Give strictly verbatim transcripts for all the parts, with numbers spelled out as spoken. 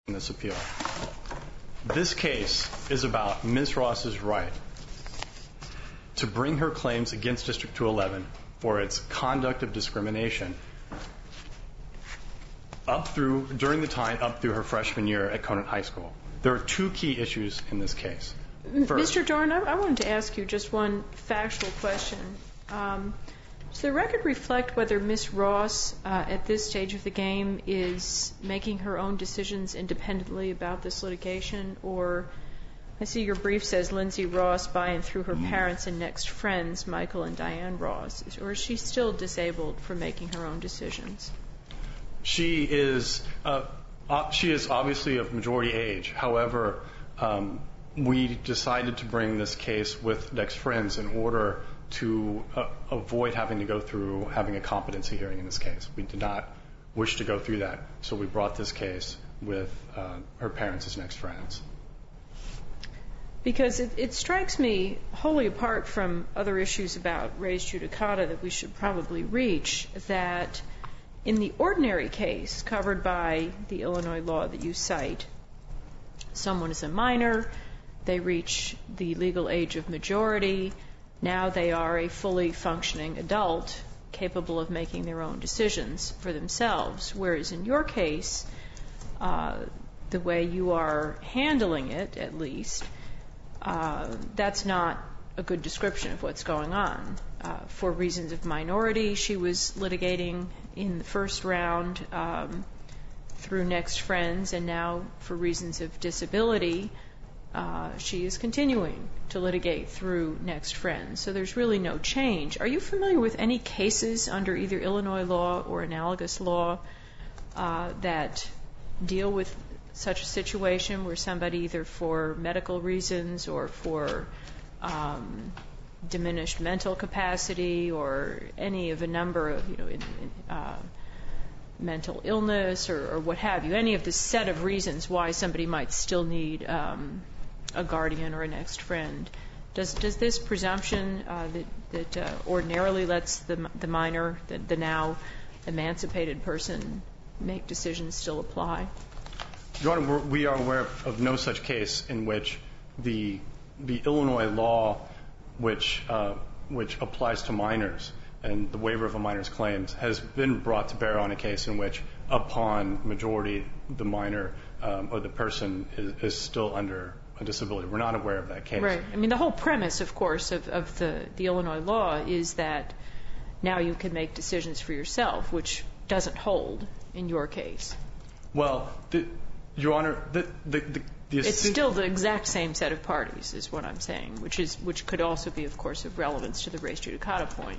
in this appeal. This case is about Miz Ross's right to bring her claims against District two eleven for its conduct of discrimination up through, during the time up through her freshman year at Conant High School. There are two key issues in this case. First, Mister Dorn, I, I wanted to ask you just one factual question. Um, does the record reflect whether Miz Ross, uh, at this stage of the game, is making her own decisions independently about this litigation, or I see your brief says Lindsay Ross by and through her parents and next friends, Michael and Diane Ross, or is she still disabled from making her own decisions? She is uh, uh, she is obviously of majority age. However, um, we decided to bring this case with next friends in order to uh, avoid having to go through having a competency hearing in this case. We did not wish to go through that, so we brought this case with uh, her parents as next friends. Because it, it strikes me, wholly apart from other issues about res judicata that we should probably reach, that in the ordinary case covered by the Illinois law that you cite, someone is a minor, they reach the legal age of majority, now they are a fully functioning adult capable of making their own decisions for themselves. Whereas in your case, uh, the way you are handling it, at least, uh, that's not a good description of what's going on. Uh, for reasons of minority, she was litigating in the first round um, through next friends, and now for reasons of disability, uh, she is continuing to litigate through next friends. So there's really no change. Are you familiar with any cases under either Illinois law or analogous law uh, that deal with such a situation where somebody, either for medical reasons or for um, diminished mental capacity or any of a number of, you know, in, in, uh, mental illness or, or what have you, any of the set of reasons why somebody might still need um, a guardian or a next friend? Does does this presumption uh, that, that uh, ordinarily lets the, the minor, the, the now emancipated person, make decisions still apply? Your Honor, we're, we are aware of no such case in which the the Illinois law, which uh, which applies to minors and the waiver of a minor's claims, has been brought to bear on a case in which, upon majority, the minor um, or the person is, is still under a disability. We're not aware of that case. Right. I mean, the whole premise, of course, of, of the, the Illinois law is that now you can make decisions for yourself, which doesn't hold in your case. Well, the, Your Honor, the, the, the, the it's still the exact same set of parties, is what I'm saying, which is which could also be, of course, of relevance to the res judicata point.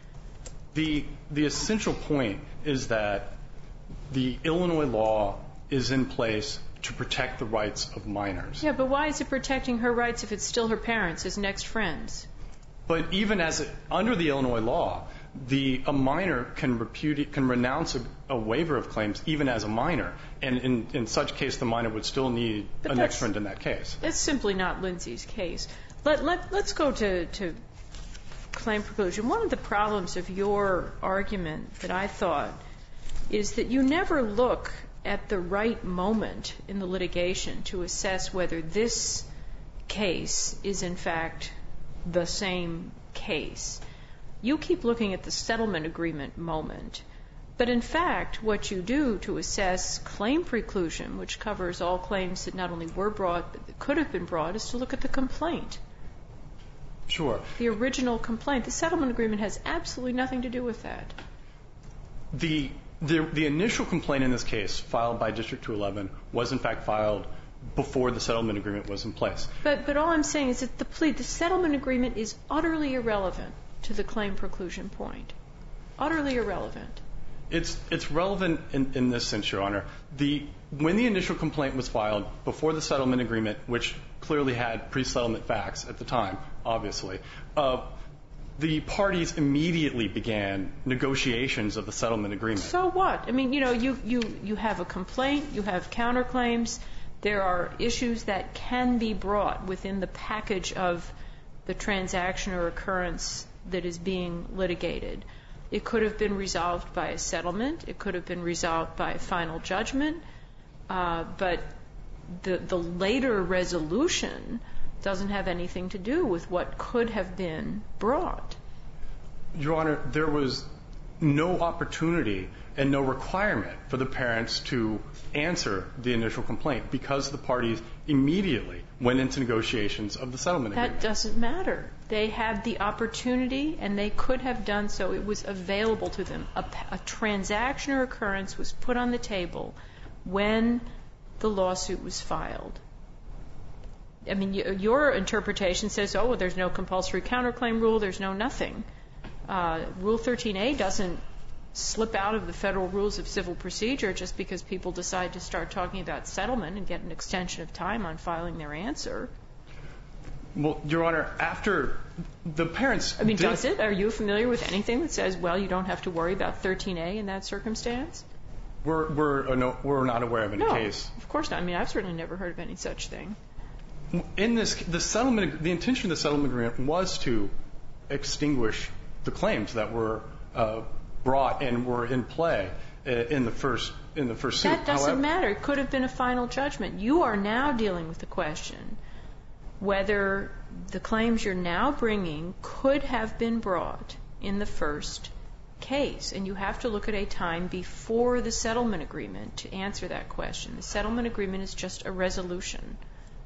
The the essential point is that the Illinois law is in place to protect the rights of minors. Yeah, but why is it protecting her rights if it's still her parents as next friends? But even as it, under the Illinois law, the a minor can repudiate, can renounce a, a waiver of claims even as a minor, and in, in such case, the minor would still need but a next friend in that case. That's simply not Lindsay's case. Let, let, let's go to, to claim preclusion. One of the problems of your argument that I thought is that you never look at the right moment in the litigation to assess whether this case is, in fact, the same case. You keep looking at the settlement agreement moment, but in fact, what you do to assess claim preclusion, which covers all claims that not only were brought but that could have been brought, is to look at the complaint. Sure. The original complaint. The settlement agreement has absolutely nothing to do with that. The the, the initial complaint in this case, filed by District two eleven, was in fact filed before the settlement agreement was in place. But but all I'm saying is that the plea, the settlement agreement is utterly irrelevant to the claim preclusion point. Utterly irrelevant. It's it's relevant in, in this sense, Your Honor. The when the initial complaint was filed before the settlement agreement, which clearly had pre-settlement facts at the time, obviously, uh, the parties immediately began negotiations of the settlement agreement. So what? I mean, you know, you, you, you have a complaint, you have counterclaims, there are issues that can be brought within the package of the transaction or occurrence that is being litigated. It could have been resolved by a settlement. It could have been resolved by a final judgment. Uh, but the, the later resolution doesn't have anything to do with what could have been brought. Your Honor, there was no opportunity and no requirement for the parents to answer the initial complaint because the parties immediately went into negotiations of the settlement agreement. That doesn't matter. They had the opportunity, and they could have done so. It was available to them. A, a transaction or occurrence was put on the table when the lawsuit was filed. I mean, your interpretation says, oh, well, there's no compulsory counterclaim rule, there's no nothing. Uh, Rule thirteen A doesn't slip out of the federal rules of civil procedure just because people decide to start talking about settlement and get an extension of time on filing their answer. Well, Your Honor, after the parents... I mean, does it? Are you familiar with anything that says, well, you don't have to worry about thirteen A in that circumstance? We're, we're, uh, no, we're not aware of any no, case. Of course not. I mean, I've certainly never heard of any such thing. In this, the settlement, the intention of the settlement agreement was to extinguish the claims that were uh, brought and were in play in the first in the first suit. That doesn't However, matter. It could have been a final judgment. You are now dealing with the question whether the claims you're now bringing could have been brought in the first case, and you have to look at a time before the settlement agreement to answer that question. The settlement agreement is just a resolution.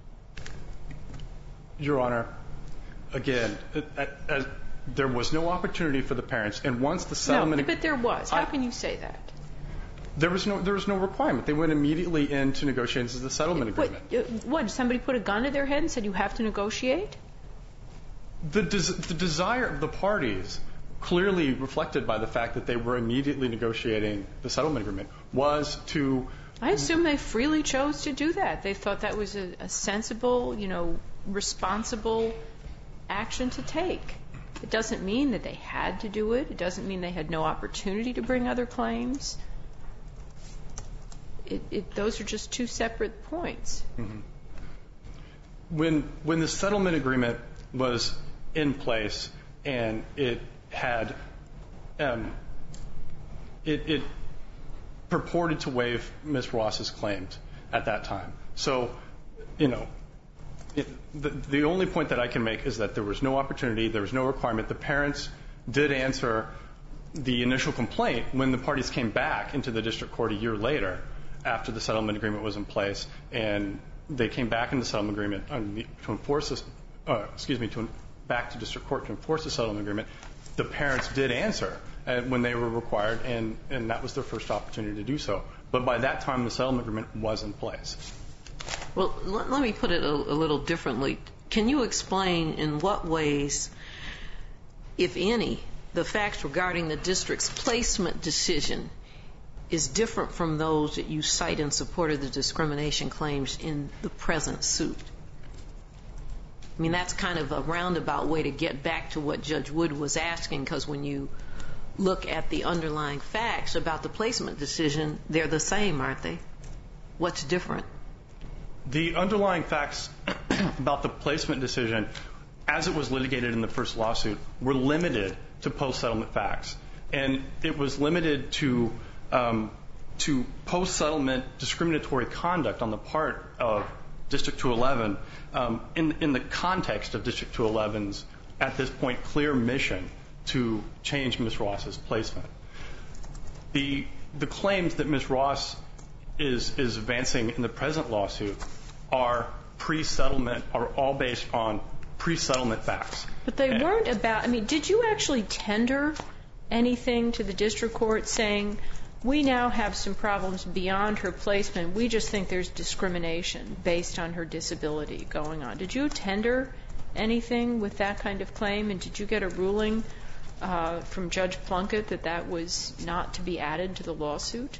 Your Honor, again, at, at, there was no opportunity for the parents, and once the settlement... No, but there was. How I, can you say that? There was no there was no requirement. They went immediately into negotiations of the settlement agreement. What, what, did somebody put a gun to their head and said you have to negotiate? The, des, the desire of the parties, clearly reflected by the fact that they were immediately negotiating the settlement agreement, was to... I assume they freely chose to do that. They thought that was a, a sensible, you know, responsible action to take. It doesn't mean that they had to do it. It doesn't mean they had no opportunity to bring other claims. It, it, those are just two separate points. Mm-hmm. When when the settlement agreement was in place and it had um, it, it purported to waive Miz Ross's claims at that time. So, you know, it, the, the only point that I can make is that there was no opportunity, there was no requirement. The parents did answer the initial complaint when the parties came back into the district court a year later after the settlement agreement was in place, and they came back in the settlement agreement um, to enforce this, uh, excuse me, to back to district court to enforce the settlement agreement. The parents did answer uh, when they were required, and, and that was their first opportunity to do so. But by that time, the settlement agreement was in place. Well, let, let me put it a, a little differently. Can you explain in what ways, if any, the facts regarding the district's placement decision is different from those that you cite in support of the discrimination claims in the present suit? I mean, that's kind of a roundabout way to get back to what Judge Wood was asking, because when you look at the underlying facts about the placement decision, they're the same, aren't they? What's different? The underlying facts about the placement decision, as it was litigated in the first lawsuit, were limited to post-settlement facts. And it was limited to um, to post-settlement discriminatory conduct on the part of District two eleven um, in, in the context of District two eleven's, at this point, clear mission to change Miz Ross's placement. The, the claims that Miz Ross is, is advancing in the present lawsuit are pre-settlement, are all based on pre-settlement facts. But they weren't about, I mean, did you actually tender anything to the district court saying, we now have some problems beyond her placement, we just think there's discrimination based on her disability going on? Did you tender anything with that kind of claim, and did you get a ruling uh, from Judge Plunkett that that was not to be added to the lawsuit?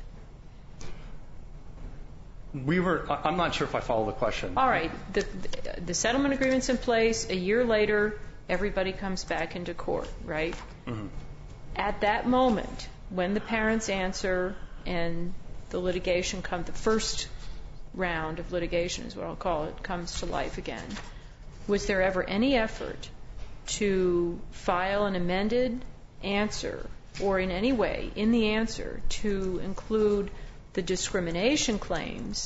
We were, I'm not sure if I follow the question. All right. The, the settlement agreement's in place. A year later, everybody comes back into court, right? Mm-hmm. At that moment, when the parents answer and the litigation comes, the first round of litigation is what I'll call it, comes to life again, was there ever any effort to file an amended answer or in any way in the answer to include the discrimination claims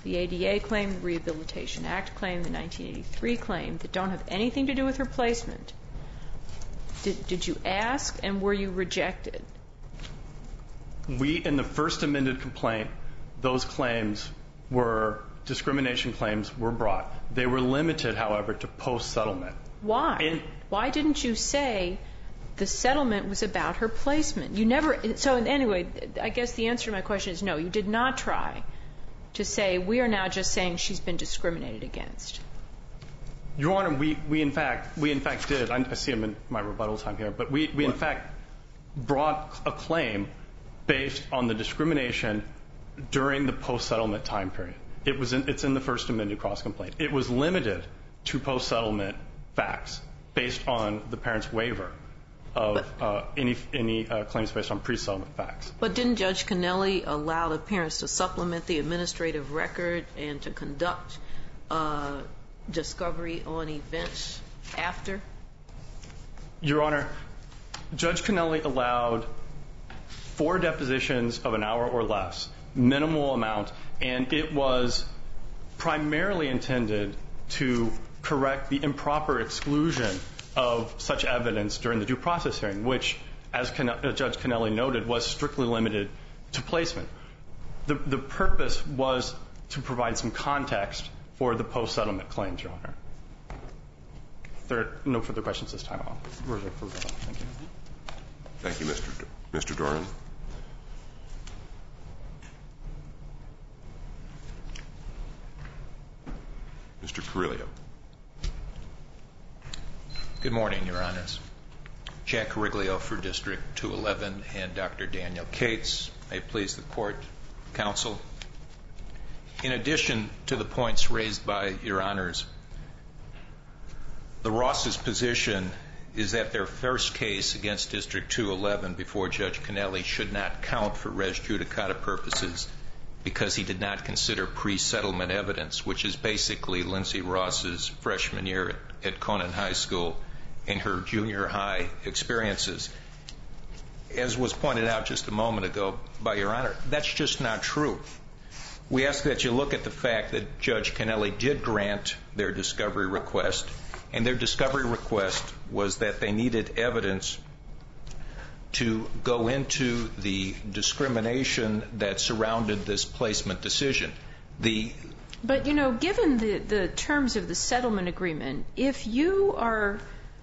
the A D A claim, the Rehabilitation Act claim, the nineteen eighty-three claim, that don't have anything to do with her placement, did, did you ask and were you rejected? We, in the first amended complaint, those claims were, discrimination claims were brought. They were limited, however, to post-settlement. Why? In, Why didn't you say the settlement was about her placement? You never, so anyway, I guess the answer to my question is no, you did not try to say we are now just saying she's been discriminated against. Your Honor, we, we in fact, we in fact did. I see I'm in my rebuttal time here, but we, we in fact brought a claim based on the discrimination during the post-settlement time period. It was in, it's in the first amended cross-complaint. It was limited to post-settlement facts based on the parent's waiver of but, uh, any, any uh, claims based on pre-settlement facts. But didn't Judge Kennelly allow the parents to supplement the administrative record and to conduct uh, discovery on events after? Your Honor, Judge Kennelly allowed four depositions of an hour or less, minimal amount, and it was primarily intended to correct the improper exclusion of such evidence during the due process hearing, which, as Ken, uh, Judge Kennelly noted, was strictly limited to placement. The, the purpose was to provide some context for the post-settlement claims, Your Honor. If there are no further questions this time, I'll reserve for rebuttal. Thank you. Thank you, Mister D- Mister Doran. Mister Carrillo. Good morning, Your Honors. Jack Cariglio for District two eleven and Doctor Daniel Cates. May it please the Court, Counsel. In addition to the points raised by Your Honors, the Ross's position is that their first case against District two eleven before Judge Kennelly should not count for res judicata purposes because he did not consider pre-settlement evidence, which is basically Lindsay Ross's freshman year at Conan High School and her junior high experiences. As was pointed out just a moment ago by Your Honor, that's just not true. We ask that you look at the fact that Judge Kennelly did grant their discovery request, and their discovery request was that they needed evidence to go into the discrimination that surrounded this placement decision. The But, you know, given the, the terms of the settlement agreement, if you are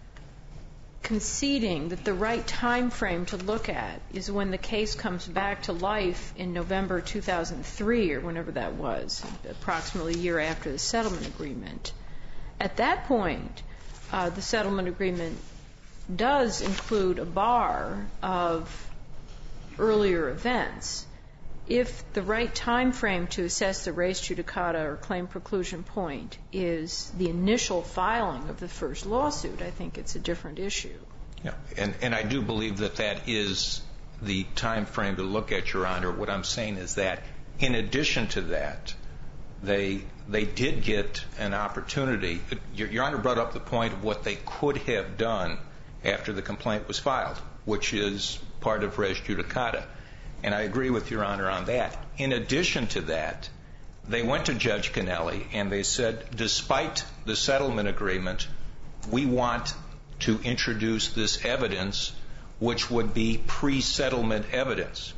conceding that the right time frame to look at is when the case comes back to life in November two thousand three or whenever that was, approximately a year after the settlement agreement, at that point, uh, the settlement agreement does include a bar of earlier events. If the right time frame to assess the res judicata or claim preclusion point is the initial filing of the first lawsuit, I think it's a different issue. Yeah, and, and I do believe that that is the time frame to look at, Your Honor. What I'm saying is that in addition to that, they they did get an opportunity. Your, Your Honor brought up the point of what they could have done after the complaint was filed, which is part of res judicata. And I agree with Your Honor on that. In addition to that, they went to Judge Kennelly and they said, despite the settlement agreement, we want to introduce this evidence, which would be pre-settlement evidence.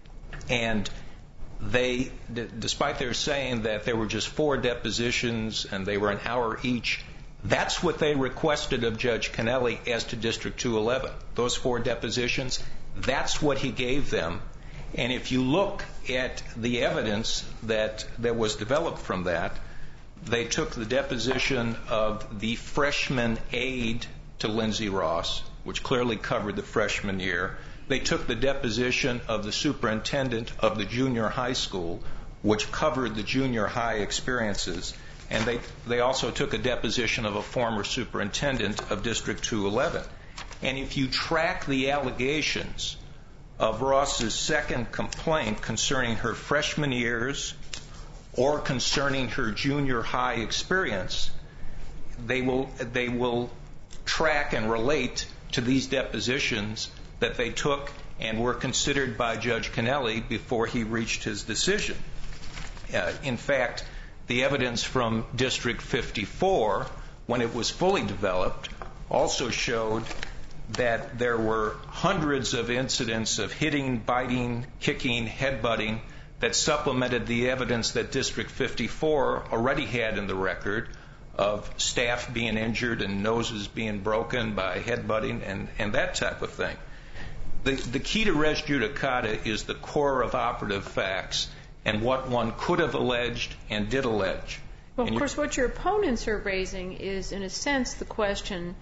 And they, d- despite their saying that there were just four depositions and they were an hour each, that's what they requested of Judge Kennelly as to District two eleven. Those four depositions, that's what he gave them. And if you look at the evidence that, that was developed from that, they took the deposition of the freshman aide to Lindsay Ross, which clearly covered the freshman year. They took the deposition of the superintendent of the junior high school, which covered the junior high experiences. And they, they also took a deposition of a former superintendent of District two eleven. And if you track the allegations of Ross's second complaint concerning her freshman years or concerning her junior high experience, they will, they will track and relate to these depositions that they took and were considered by Judge Kennelly before he reached his decision. Uh, in fact, the evidence from District fifty-four, when it was fully developed, also showed that there were hundreds of incidents of hitting, biting, kicking, headbutting that supplemented the evidence that District fifty-four already had in the record of staff being injured and noses being broken by headbutting and, and that type of thing. The, the key to res judicata is the core of operative facts and what one could have alleged and did allege. Well, and of course, what your opponents are raising is, in a sense, the question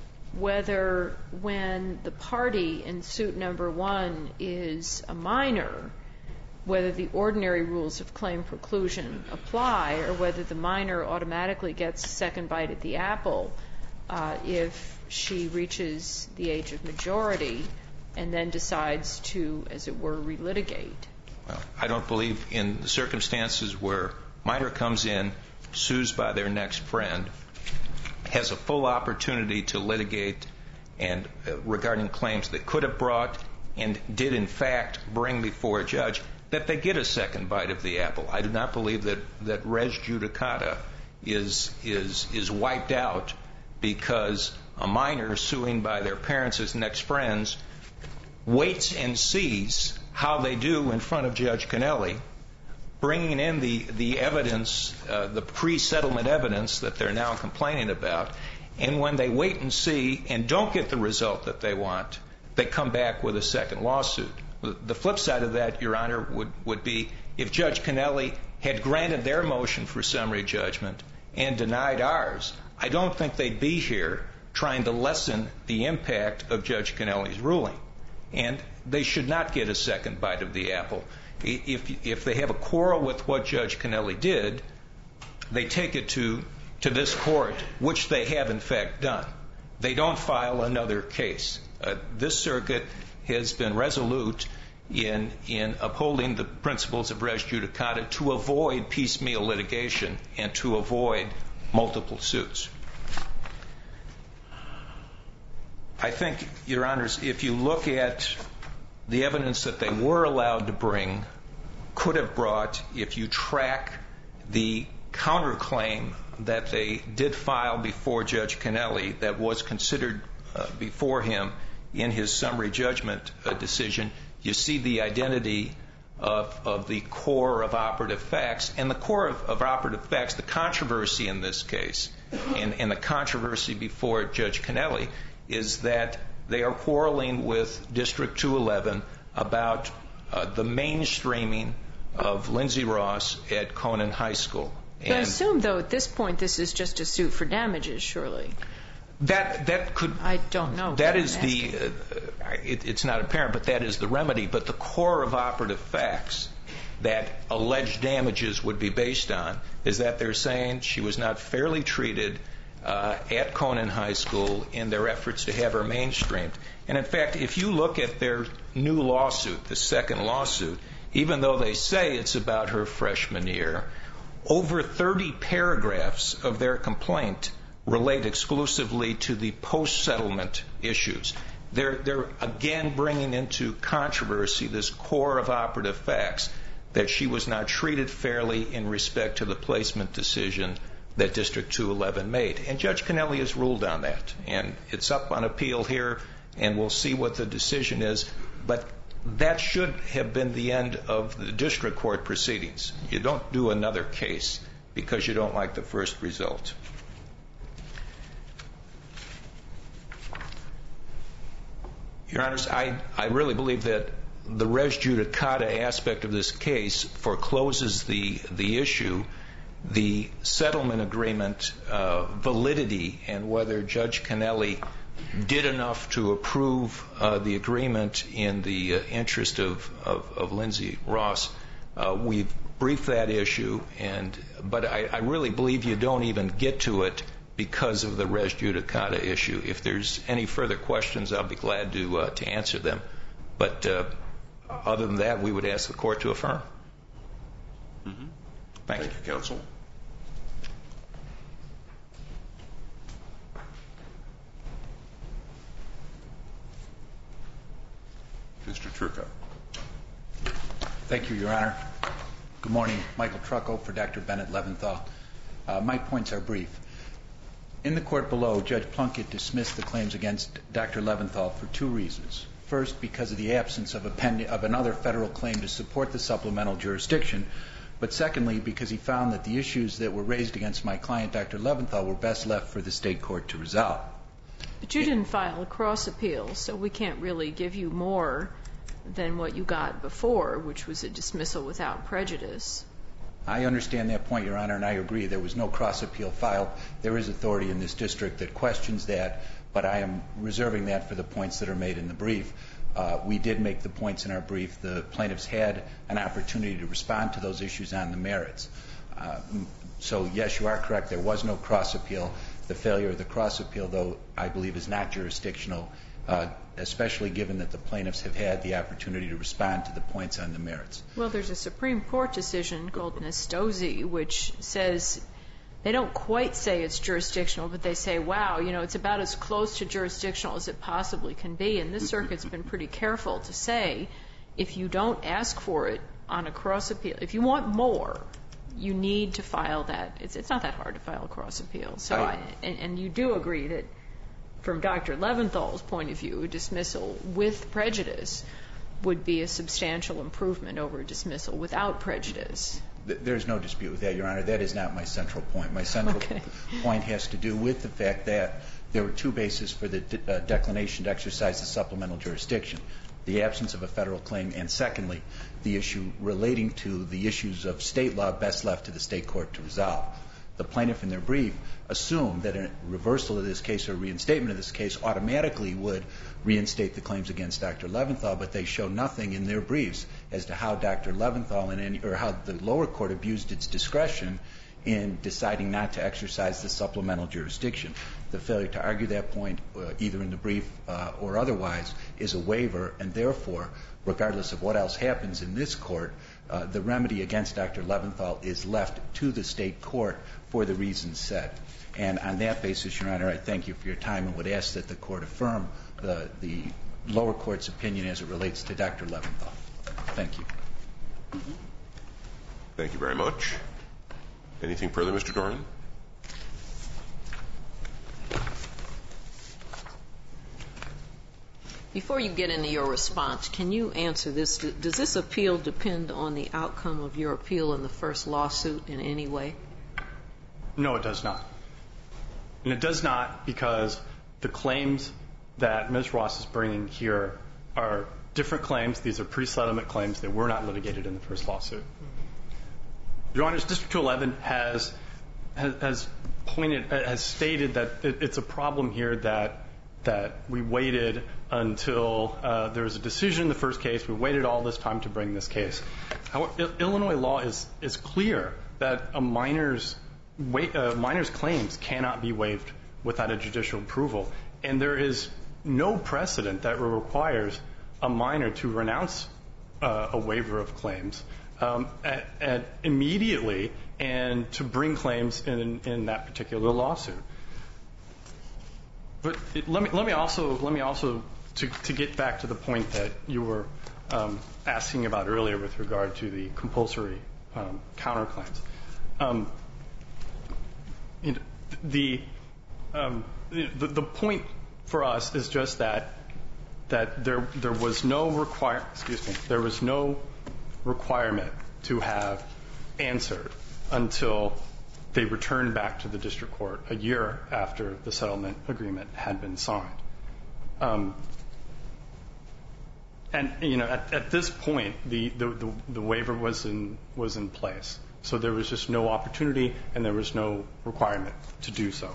whether when the party in suit number one is a minor, whether the ordinary rules of claim preclusion apply or whether the minor automatically gets a second bite at the apple uh, if she reaches the age of majority and then decides to, as it were, relitigate. Well, I don't believe in the circumstances where minor comes in, sues by their next friend, has a full opportunity to litigate and uh, regarding claims that could have brought and did in fact bring before a judge, that they get a second bite of the apple. I do not believe that, that res judicata is, is, is wiped out because a minor suing by their parents as next friends waits and sees how they do in front of Judge Cannelli, bringing in the, the evidence, uh, the pre-settlement evidence that they're now complaining about, and when they wait and see and don't get the result that they want, they come back with a second lawsuit. The flip side of that, Your Honor, would, would be if Judge Cannelli had granted their motion for summary judgment and denied ours, I don't think they'd be here trying to lessen the impact of Judge Cannelli's ruling. And they should not get a second bite of the apple. If, if they have a quarrel with what Judge Cannelli did, they take it to, to this court, which they have in fact done. They don't file another case. Uh, this circuit has been resolute in, in upholding the principles of res judicata to avoid piecemeal litigation and to avoid multiple suits. I think, Your Honors, if you look at the evidence that they were allowed to bring, could have brought, if you track the counterclaim that they did file before Judge Cannelli that was considered uh, before him in his summary judgment uh, decision, you see the identity of, of the core of operative facts. And the core of, of operative facts, the controversy in this case, and, and the controversy before Judge Cannelli, is that they are quarreling with District two eleven about uh, the mainstreaming of Lindsay Ross at Conan High School. And I assume, though, at this point, this is just a suit for damages, surely. That that could. I don't know. That is the. Uh, it, it's not apparent, but that is the remedy. But the core of operative facts that alleged damages would be based on is that they're saying she was not fairly treated uh, at Conan High School in their efforts to have her mainstreamed. And in fact, if you look at their new lawsuit, the second lawsuit, even though they say it's about her freshman year, over thirty paragraphs of their complaint relate exclusively to the post-settlement issues. They're, they're again bringing into controversy this core of operative facts that she was not treated fairly in respect to the placement decision that District two eleven made. And Judge Cannelli has ruled on that. And it's up on appeal here, and we'll see what the decision is. But that should have been the end of the district court proceedings. You don't do another case because you don't like the first result. Your Honors, I, I really believe that the res judicata aspect of this case forecloses the, the issue. The settlement agreement uh, validity and whether Judge Cannelli did enough to approve uh, the agreement in the uh, interest of, of, of Lindsay Ross, uh, we've briefed that issue, and but I, I really believe you don't even get to it because of the res judicata issue. If there's any further questions, I'll be glad to uh, to answer them. But uh, other than that, we would ask the court to affirm. Mm-hmm. Thank, Thank you, counsel. Mister Turco. Thank you, Your Honor. Good morning. Michael Trucco for Doctor Bennett Leventhal. Uh, my points are brief. In the court below, Judge Plunkett dismissed the claims against Doctor Leventhal for two reasons. First, because of the absence of, a pen, of another federal claim to support the supplemental jurisdiction, but secondly, because he found that the issues that were raised against my client, Doctor Leventhal, were best left for the state court to resolve. But you didn't file a cross appeal, so we can't really give you more than what you got before, which was a dismissal without prejudice. I understand that point, Your Honor, and I agree. There was no cross appeal filed. There is authority in this district that questions that, but I am reserving that for the points that are made in the brief. Uh, we did make the points in our brief. The plaintiffs had an opportunity to respond to those issues on the merits. Uh, so, yes, you are correct. There was no cross appeal. The failure of the cross appeal, though, I believe is not jurisdictional, uh, especially given that the plaintiffs have had the opportunity to respond to the points on the merits. Well, there's a Supreme Court decision called Nestozzi, which says they don't quite say it's jurisdictional, but they say, wow, you know, it's about as close to jurisdictional as it possibly can be. And this circuit's been pretty careful to say if you don't ask for it on a cross appeal, if you want more, you need to file that. It's, it's not that hard to file a cross appeal. So, I, and, and you do agree that from Doctor Leventhal's point of view, a dismissal with prejudice would be a substantial improvement over a dismissal without prejudice. There's no dispute with that, Your Honor. That is not my central point. My central okay. point has to do with the fact that there were two bases for the de- uh, declination to exercise the supplemental jurisdiction, the absence of a federal claim, and secondly, the issue relating to the issues of state law best left to the state court to resolve. The plaintiff in their brief assumed that a reversal of this case or reinstatement of this case automatically would reinstate the claims against Doctor Leventhal, but they show nothing in their briefs as to how Doctor Leventhal and any, or how the lower court abused its discretion in deciding not to exercise the supplemental jurisdiction. The failure to argue that point, uh, either in the brief uh, or otherwise, is a waiver, and therefore, regardless of what else happens in this court, uh, the remedy against Doctor Leventhal is left to the state court for the reasons said. And on that basis, Your Honor, I thank you for your time and would ask that the court affirm the, the lower court's opinion as it relates to Doctor Leventhal. Thank you. Thank you very much. Anything further, Mister Dornan? Before you get into your response, can you answer this? Does this appeal depend on the outcome of your appeal in the first lawsuit in any way? No, it does not. And it does not because the claims that Miz Ross is bringing here are different claims. These are pre-settlement claims that were not litigated in the first lawsuit. Your Honor, District two eleven has, has, has pointed, has stated that it, it's a problem here that that we waited until uh, there was a decision in the first case. We waited all this time to bring this case. However, Illinois law is is clear that a minor's wait, uh, minor's claims cannot be waived without a judicial approval, and there is no precedent that requires a minor to renounce uh, a waiver of claims um, at, at immediately and to bring claims in in that particular lawsuit. But it, let me let me also let me also to to get back to the point that you were um, asking about earlier with regard to the compulsory um, counterclaims. Um, you know, the, um, the the point for us is just that that there there was no require excuse me there was no requirement to have answered until they returned back to the district court a year after the settlement agreement had been signed. Um, and you know, at, at this point, the, the, the, the waiver was in was in place, so there was just no opportunity and there was no requirement to do so.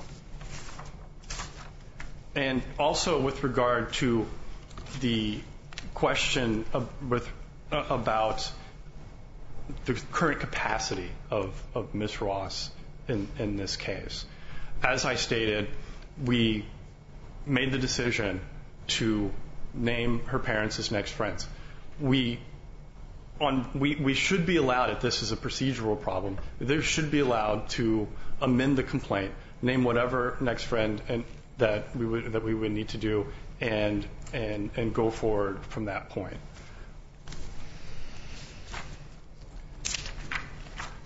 And also, with regard to the question of, with uh, about the current capacity of of Miz Ross. In, in this case, as I stated, we made the decision to name her parents as next friends. We, on, we, we should be allowed, if this is a procedural problem, there should be allowed to amend the complaint, name whatever next friend and that we would that we would need to do, and and and go forward from that point.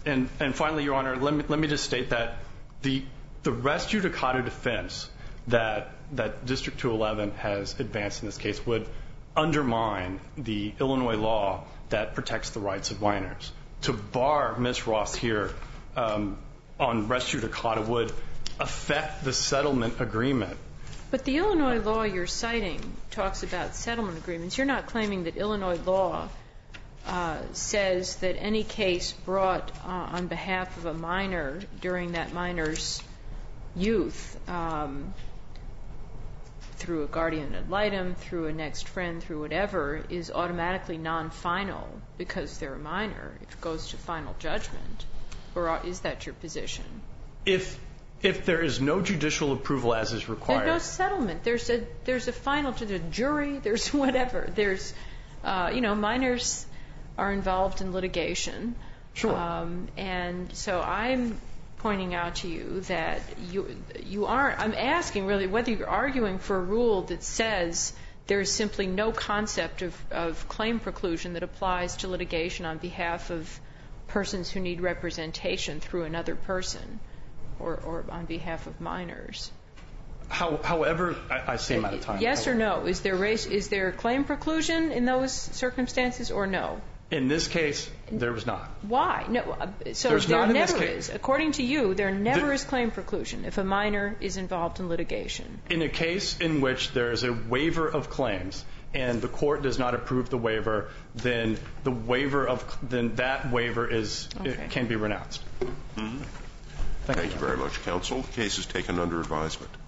And, and finally, Your Honor, let me, let me just state that the, the res judicata defense that, that District two eleven has advanced in this case would undermine the Illinois law that protects the rights of minors. To bar Miz Ross here um, on res judicata would affect the settlement agreement. But the Illinois law you're citing talks about settlement agreements. You're not claiming that Illinois law uh, says that any case brought uh, on behalf of a minor during that minor's youth, um, through a guardian ad litem, through a next friend, through whatever, is automatically non-final because they're a minor. It goes to final judgment. Or is that your position? If if there is no judicial approval as is required. There's no settlement. There's a there's a final to the jury. There's whatever. There's, uh, you know, minors are involved in litigation. Sure. Um, and so I'm pointing out to you that you you aren't. I'm asking really whether you're arguing for a rule that says there's simply no concept of, of claim preclusion that applies to litigation on behalf of persons who need representation through another person, or, or on behalf of minors. How, however, I, I see I'm out of time. Yes or no? Is there race, is there claim preclusion in those circumstances or no? In this case, there was not. Why? No. Uh, so There's there not in this never case. is. According to you, there never The- is claim preclusion if a minor is involved in litigation. In a case in which there is a waiver of claims and the court does not approve the waiver, then the waiver of then that waiver is Okay. it can be renounced. Mm-hmm. Thank, Thank you very much, counsel. The case is taken under advisement.